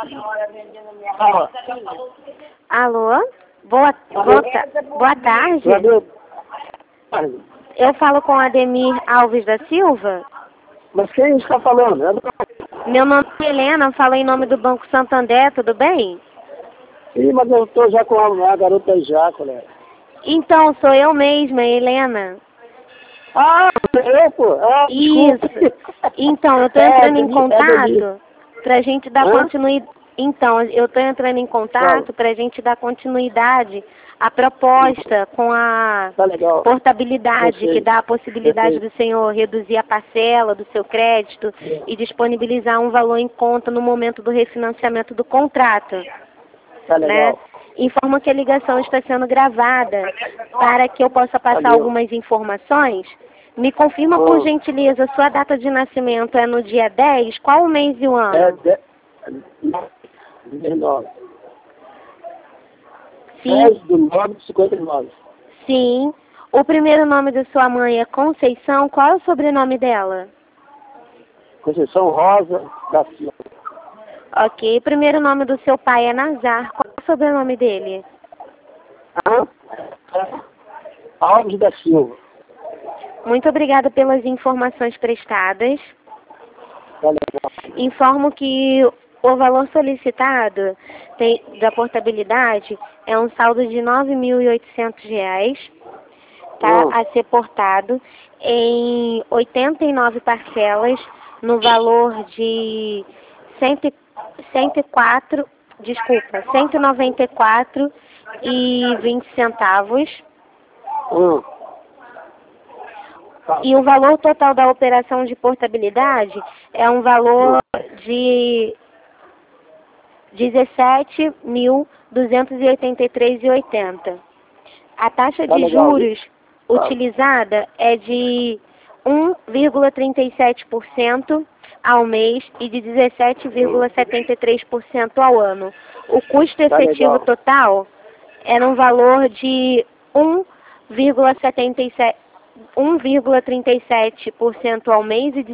Alô? Boa tarde. Eu falo com Ademir Alves da Silva. Mas quem está falando? Meu nome é Helena, falo em nome do Banco Santander, tudo bem? Sim, mas eu estou já com a garota já, colega. Então, sou eu mesma, Helena. Ah, eu, pô? Ah, isso. Então, eu estou entrando em contato para a gente dar continuidade. Então, eu estou entrando em contato para a gente dar continuidade à proposta com a portabilidade, que dá a possibilidade do senhor reduzir a parcela do seu crédito e disponibilizar um valor em conta no momento do refinanciamento do contrato. Né? Informo que a ligação está sendo gravada para que eu possa passar algumas informações. Me confirma, por gentileza, sua data de nascimento é no dia 10? Qual o mês e o ano? É 19. Sim. 10 de 9/59. Sim. O primeiro nome de sua mãe é Conceição. Qual é o sobrenome dela? Conceição Rosa da Silva. Ok. O primeiro nome do seu pai é Nazar. Qual é o sobrenome dele? Alves da Silva. Muito obrigada pelas informações prestadas. Informo que o valor solicitado da portabilidade é um saldo de R$ 9.800, tá? A ser portado em 89 parcelas no valor de R$ 194,20. E o valor total da operação de portabilidade é um valor de R$ 17.283,80. A taxa de juros utilizada é de 1,37% ao mês e de 17,73% ao ano. O custo efetivo total é no valor de 1,37% ao mês e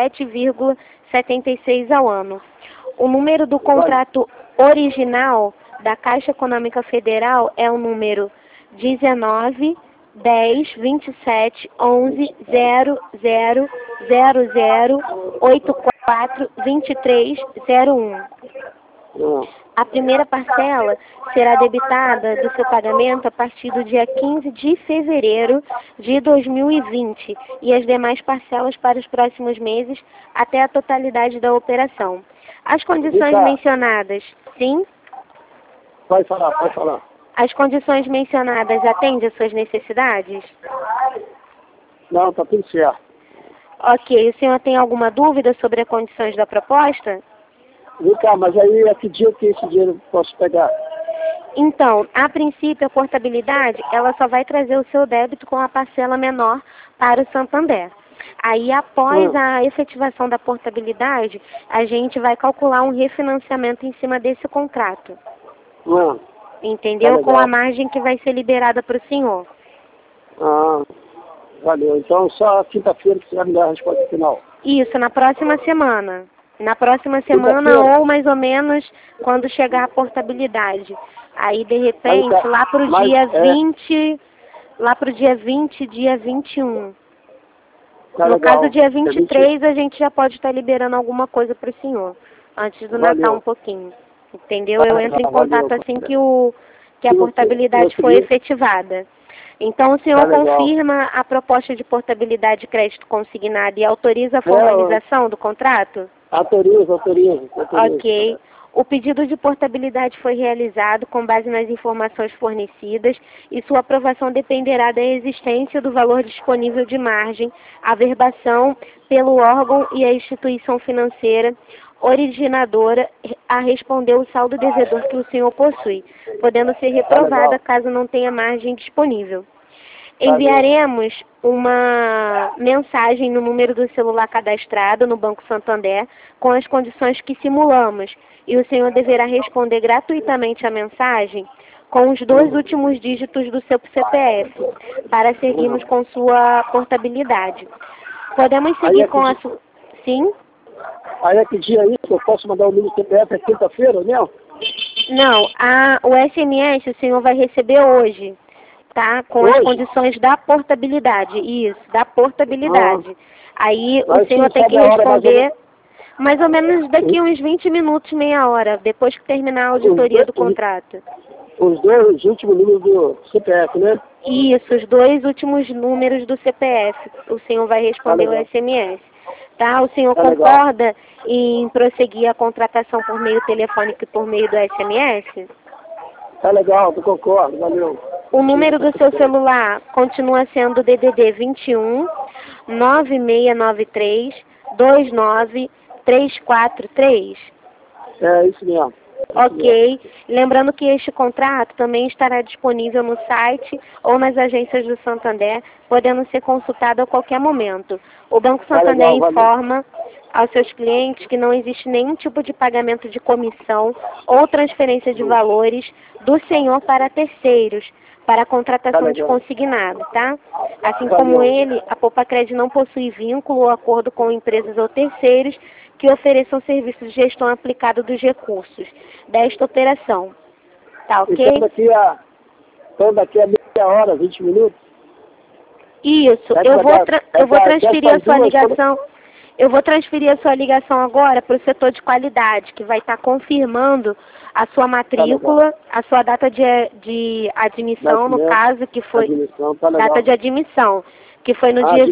17,76% ao ano. O número do contrato original da Caixa Econômica Federal é o número 19 10 27 11 00 00 84 23 01. A primeira parcela será debitada do seu pagamento a partir do dia 15 de fevereiro de 2020 e as demais parcelas para os próximos meses até a totalidade da operação. As condições mencionadas, sim? Pode falar. As condições mencionadas atendem às suas necessidades? Não, tá tudo certo. Ok, o senhor tem alguma dúvida sobre as condições da proposta? Vem cá, mas aí a que dia que esse dinheiro eu posso pegar? Então, a princípio, a portabilidade, ela só vai trazer o seu débito com a parcela menor para o Santander. Aí, após a efetivação da portabilidade, a gente vai calcular um refinanciamento em cima desse contrato. Entendeu? Com a margem que vai ser liberada para o senhor. Valeu. Então, só quinta-feira que você vai me dar a resposta final. Isso, na próxima semana. Na próxima semana ou mais ou menos quando chegar a portabilidade. Aí, de repente, lá pro dia 20, dia 21. No caso, dia 23, a gente já pode estar liberando alguma coisa para o senhor. Antes do Natal um pouquinho. Entendeu? Eu entro em contato assim que a portabilidade foi efetivada. Então, o senhor confirma a proposta de portabilidade de crédito consignado e autoriza a formalização do contrato? Autoriza. Ok. O pedido de portabilidade foi realizado com base nas informações fornecidas e sua aprovação dependerá da existência do valor disponível de margem, averbação pelo órgão e a instituição financeira originadora a responder o saldo devedor que o senhor possui, podendo ser reprovada caso não tenha margem disponível. Enviaremos uma mensagem no número do celular cadastrado no Banco Santander com as condições que simulamos e o senhor deverá responder gratuitamente a mensagem com os 2 últimos dígitos do seu CPF para seguirmos com sua portabilidade. Podemos seguir com a sua... Sim? Aí é que dia isso? Eu posso mandar o número do CPF, é quinta-feira, né? Não, o SMS o senhor vai receber hoje, tá? Com as Hoje? condições da portabilidade, isso, da portabilidade. Aí o Mas você senhor não tem que sabe a hora responder mais ou menos daqui uns 20 minutos, meia hora, depois que terminar a auditoria do contrato. os dois últimos números do CPF, né? Isso, os dois últimos números do CPF, o senhor vai responder o legal. SMS. Tá? O senhor Tá legal. concorda em prosseguir a contratação por meio telefônico e por meio do SMS? Tá legal, eu concordo, valeu. O número do seu celular continua sendo DDD 21 9693 29343. É isso mesmo. Ok. Lembrando que este contrato também estará disponível no site ou nas agências do Santander, podendo ser consultado a qualquer momento. O Banco Santander legal, valeu. informa aos seus clientes que não existe nenhum tipo de pagamento de comissão ou transferência de valores do senhor para terceiros, para a contratação de consignado, tá? Assim como ele, a Popacred não possui vínculo ou acordo com empresas ou terceiros que ofereçam serviços de gestão aplicado dos recursos desta operação. Tá ok? Então daqui a meia hora, 20 minutos? Isso, eu vou transferir a sua ligação. Eu vou transferir a sua ligação agora para o setor de qualidade, que vai estar confirmando a sua matrícula, a sua data de admissão, no caso, que foi data de admissão, que foi no dia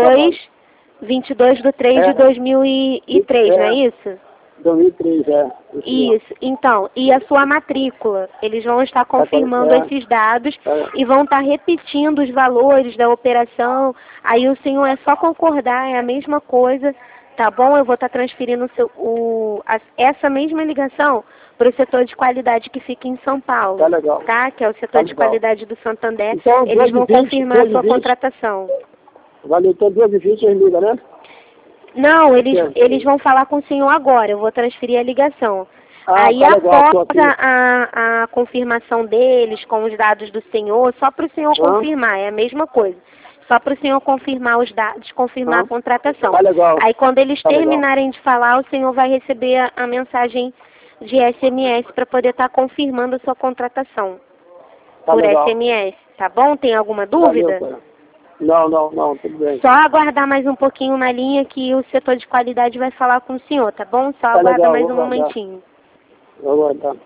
22 de 3 de 2003, não é isso? 2003, Isso, então, e a sua matrícula, eles vão estar confirmando esses dados e vão estar repetindo os valores da operação, aí o senhor é só concordar, é a mesma coisa, tá bom? Eu vou estar transferindo essa mesma ligação para o setor de qualidade que fica em São Paulo, tá? Que é o setor de qualidade do Santander, então, eles vão confirmar a sua contratação. Valeu, então 2h20 eles ligam, né? Não, eles vão falar com o senhor agora, eu vou transferir a ligação. Aí legal, após a confirmação deles com os dados do senhor, só para o senhor confirmar, é a mesma coisa. Só para o senhor confirmar os dados, confirmar a contratação. Tá legal. Aí quando eles Tá terminarem de falar, o senhor vai receber a mensagem de SMS para poder estar confirmando a sua contratação por SMS, tá bom? Tem alguma dúvida? Valeu, não, tudo bem. Só aguardar mais um pouquinho na linha que o setor de qualidade vai falar com o senhor, tá bom? Só aguarda mais um momentinho. Vou aguardar.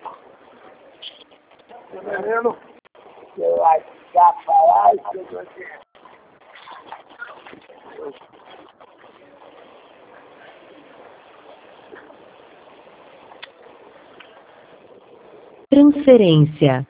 Transferência.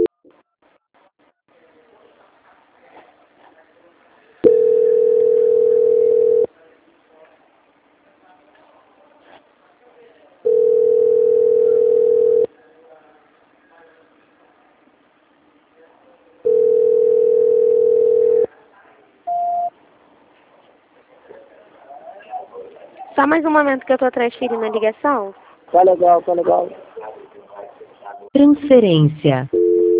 Só mais um momento que eu estou transferindo a ligação. Tá legal. Transferência.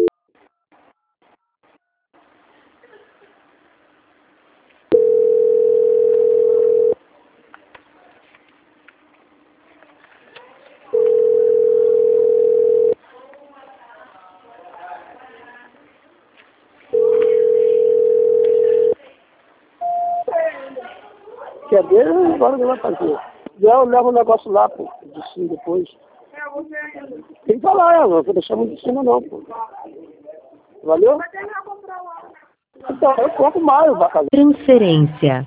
Quer ver? Agora não vai fazer. Eu levo o negócio lá, pô, de cima depois. Tem que falar, eu não vou deixar muito de cima não, pô. Valeu? Então, eu compro mais, vai fazer. Transferência.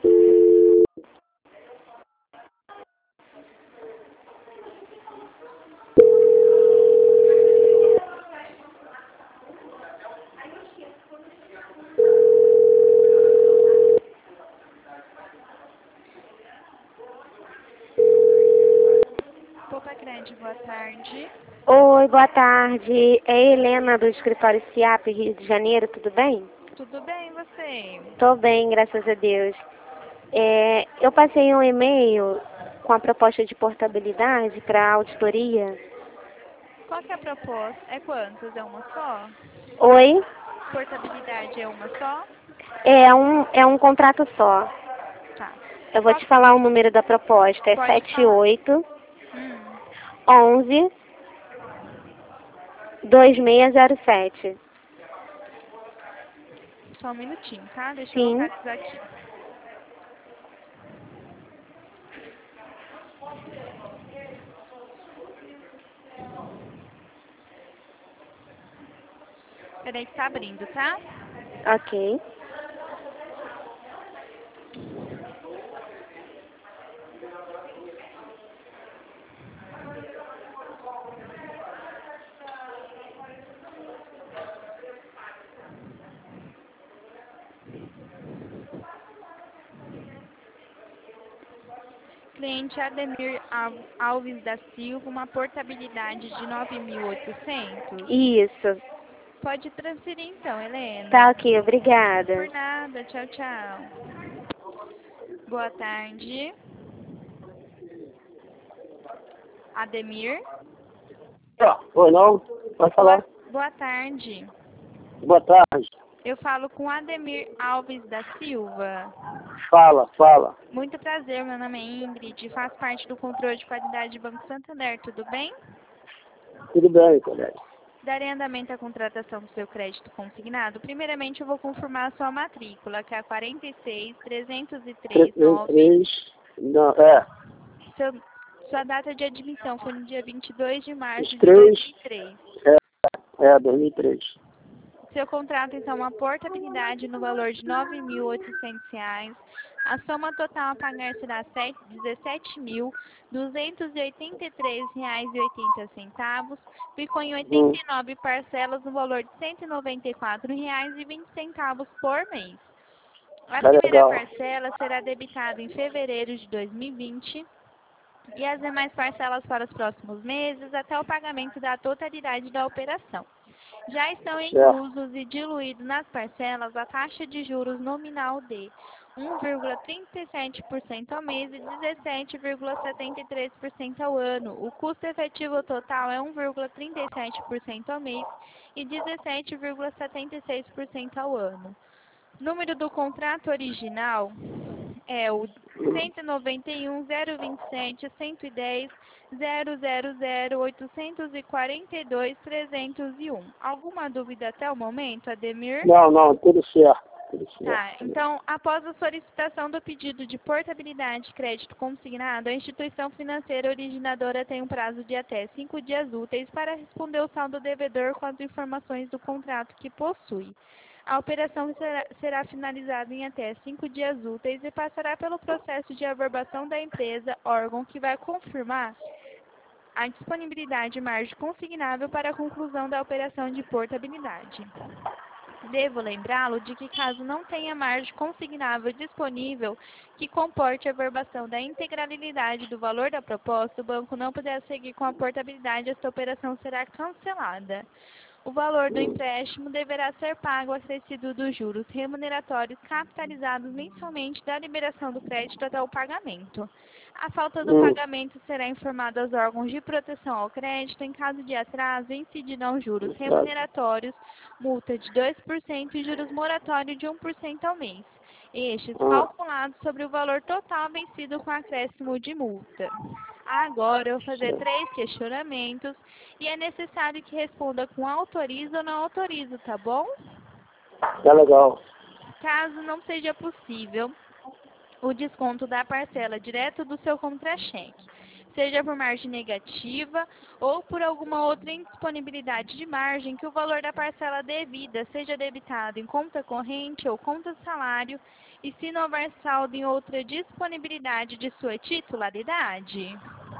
Popacred, boa tarde. Oi, boa tarde. É a Helena do escritório CIAP, Rio de Janeiro, tudo bem? Tudo bem, e você? Tô bem, graças a Deus. Eu passei um e-mail com a proposta de portabilidade para a auditoria. Qual que é a proposta? É quantas? É uma só? Oi? Portabilidade é uma só? É um contrato só. Tá. Eu vou te falar o número da proposta. É Pode 78 Hum. 11 2607. Só um minutinho, tá? Deixa eu Sim. localizar aqui. Peraí que tá abrindo, tá? Ok. Cliente Ademir Alves da Silva, uma portabilidade de 9.800. Isso. Pode transferir então, Helena. Tá ok, obrigada. Por nada, tchau, tchau. Boa tarde. Ademir? Oi, não? Pode falar. Boa tarde. Boa tarde. Eu falo com Ademir Alves da Silva. Fala. Muito prazer, meu nome é Ingrid, faço parte do controle de qualidade do Banco Santander, tudo bem? Tudo bem, colega. Darei andamento à contratação do seu crédito consignado. Primeiramente, eu vou confirmar a sua matrícula, que é a 46303 Não, Sua data de admissão foi no dia 22 de março de 3. 2003. 2003. Seu contrato, então, uma portabilidade no valor de R$ 9.800. A soma total a pagar será R$ 17.283,80. Ficou em 89 parcelas no valor de R$ 194,20 por mês. A primeira legal. parcela será debitada em fevereiro de 2020 e as demais parcelas para os próximos meses até o pagamento da totalidade da operação. Já estão inclusos e diluídos nas parcelas a taxa de juros nominal de 1,37% ao mês e 17,73% ao ano. O custo efetivo total é 1,37% ao mês e 17,76% ao ano. Número do contrato original é o 191.027.110.000.842.301. Alguma dúvida até o momento, Ademir? Não, tudo certo. Tá, então, após a solicitação do pedido de portabilidade de crédito consignado, a instituição financeira originadora tem um prazo de até 5 dias úteis para responder o saldo devedor com as informações do contrato que possui. A operação será finalizada em até 5 dias úteis e passará pelo processo de averbação da empresa, órgão que vai confirmar a disponibilidade de margem consignável para a conclusão da operação de portabilidade. Devo lembrá-lo de que, caso não tenha margem consignável disponível que comporte a averbação da integralidade do valor da proposta, o banco não puder seguir com a portabilidade, esta operação será cancelada. O valor do empréstimo deverá ser pago acrescido dos juros remuneratórios capitalizados mensalmente da liberação do crédito até o pagamento. A falta do pagamento será informada aos órgãos de proteção ao crédito. Em caso de atraso, incidirão juros remuneratórios, multa de 2% e juros moratórios de 1% ao mês. Estes calculados sobre o valor total vencido com acréscimo de multa. Agora eu vou fazer 3 questionamentos e é necessário que responda com autorizo ou não autorizo, tá bom? Tá legal. Caso não seja possível o desconto da parcela direto do seu contra-cheque, seja por margem negativa ou por alguma outra indisponibilidade de margem, que o valor da parcela devida seja debitado em conta corrente ou conta salário e se não houver saldo em outra disponibilidade de sua titularidade.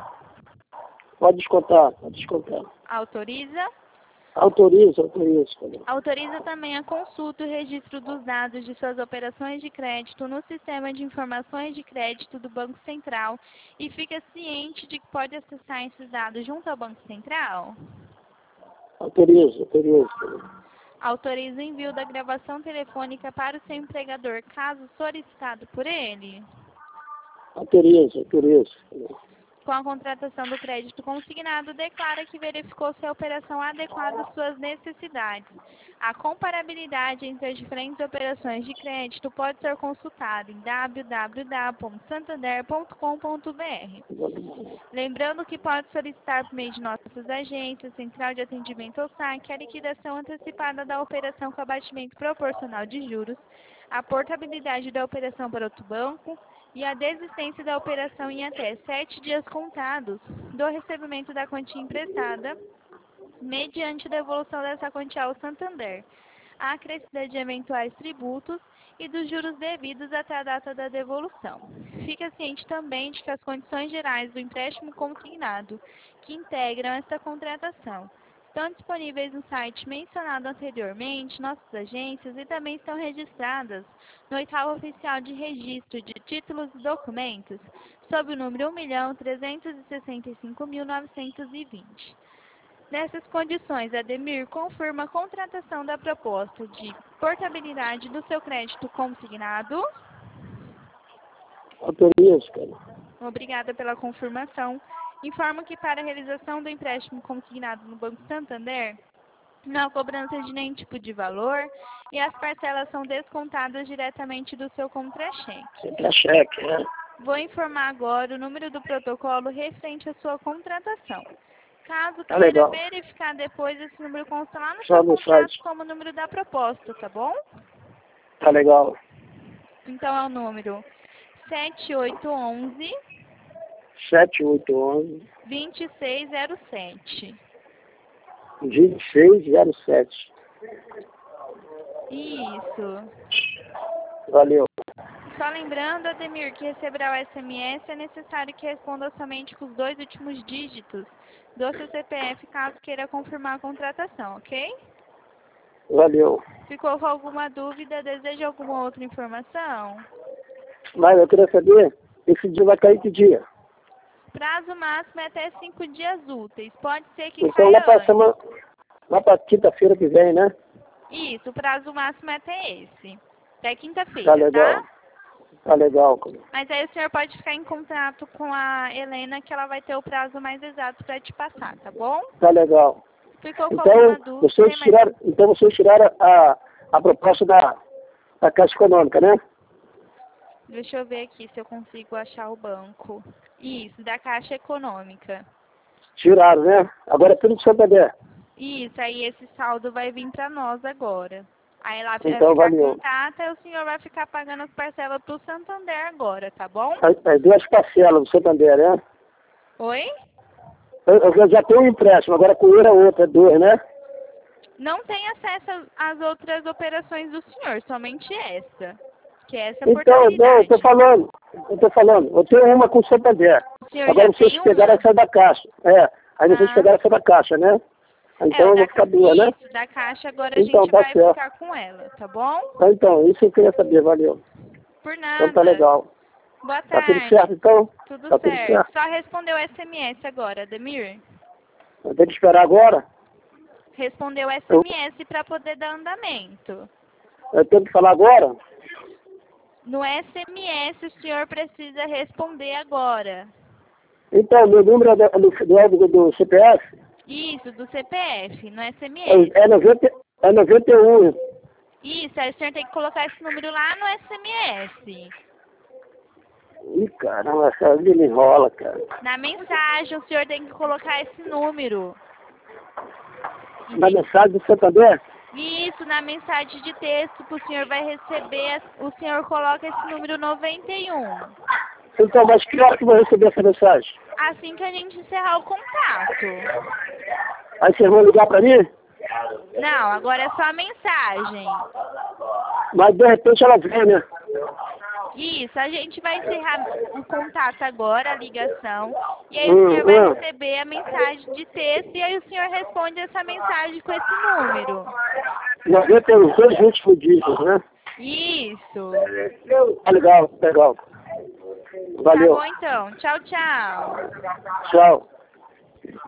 Pode descontar. Autoriza? Autoriza. Autoriza também a consulta e o registro dos dados de suas operações de crédito no Sistema de Informações de Crédito do Banco Central e fica ciente de que pode acessar esses dados junto ao Banco Central? Autoriza. Autoriza o envio da gravação telefônica para o seu empregador, caso solicitado por ele? Autoriza. com a contratação do crédito consignado, declara que verificou se a operação adequada às suas necessidades. A comparabilidade entre as diferentes operações de crédito pode ser consultada em www.santander.com.br. Lembrando que pode solicitar por meio de nossas agências, Central de Atendimento ou SAC, a liquidação antecipada da operação com abatimento proporcional de juros, a portabilidade da operação para outro banco e a desistência da operação em até 7 dias contados do recebimento da quantia emprestada, mediante devolução dessa quantia ao Santander, a acrescida de eventuais tributos e dos juros devidos até a data da devolução. Fica ciente também de que as condições gerais do empréstimo consignado que integram esta contratação estão disponíveis no site mencionado anteriormente, nossas agências, e também estão registradas no Oitavo Oficial de Registro de Títulos e Documentos, sob o número 1.365.920. Nessas condições, Ademir confirma a contratação da proposta de portabilidade do seu crédito consignado. Autorizo, cara. Obrigada pela confirmação. Informo que para a realização do empréstimo consignado no Banco Santander, não há cobrança de nenhum tipo de valor e as parcelas são descontadas diretamente do seu contra-cheque. Contra-cheque, né? Vou informar agora o número do protocolo referente à sua contratação. Caso Tá queira legal. verificar depois, esse número consta lá no Só seu no contrato site. como número da proposta, tá bom? Tá legal. Então é o número 7811 7811 2607. 2607. Isso. Valeu. Só lembrando, Ademir, que receberá o SMS, é necessário que responda somente com os 2 últimos dígitos do seu CPF, caso queira confirmar a contratação, ok? Valeu. Ficou com alguma dúvida? Deseja alguma outra informação? Mas eu queria saber, esse dia vai cair que dia? Prazo máximo é até 5 dias úteis. Pode ser que Então caia antes. lá pra quinta-feira que vem, né? Isso, o prazo máximo é até esse. Até quinta-feira, Tá legal. tá? Tá legal, cara. Mas aí o senhor pode ficar em contato com a Helena, que ela vai ter o prazo mais exato para te passar, tá bom? Tá legal. Ficou com alguma dúvida? Vocês tiraram a proposta da Caixa Econômica, né? Deixa eu ver aqui se eu consigo achar o banco. Isso, da Caixa Econômica. Tiraram, né? Agora é tudo do Santander. Isso, aí esse saldo vai vir para nós agora. Aí lá vai Então, ficar valeu. com data e o senhor vai ficar pagando as parcelas pro Santander agora, tá bom? As 2 parcelas do Santander, né? Oi? Eu já tenho um empréstimo, agora com ele é outra, 2, né? Não tem acesso às outras operações do senhor, somente essa. Que é essa Então, portabilidade. eu tô falando. Eu tenho uma com o Santander. O senhor Agora já vocês tem pegaram uma? essa da Caixa. Aí vocês Ah. pegaram essa da Caixa, né? Então eu vou ficar 2, né? Isso, da Caixa agora a Então, gente tá vai certo. ficar com ela, tá bom? Então, isso eu queria saber, valeu. Por nada. Então tá legal. Boa Tá tudo tarde. certo, então? Tudo Tá tudo certo. certo. Só respondeu o SMS agora, Ademir. Eu tenho que esperar agora? Respondeu o SMS para poder dar andamento. Eu tenho que falar agora? No SMS o senhor precisa responder agora. Então, meu número é do CPF? Isso, do CPF, no SMS. É 91. Isso, aí o senhor tem que colocar esse número lá no SMS. Ih, caramba, essa vida me enrola, cara. Na mensagem o senhor tem que colocar esse número. Na mensagem do Santander? Isso, na mensagem de texto que o senhor vai receber, o senhor coloca esse número 91. Então, mas que hora que eu vou receber essa mensagem? Assim que a gente encerrar o contato. Aí vocês vão ligar pra mim? Não, agora é só a mensagem. Mas de repente ela vem, né? Isso, a gente vai encerrar o contato agora, a ligação, e aí o senhor vai receber a mensagem de texto e aí o senhor responde essa mensagem com esse número. 91, 2 últimos dígitos, né? Isso. Tá legal, legal. Valeu. Tá bom então. Tchau, tchau. Tchau.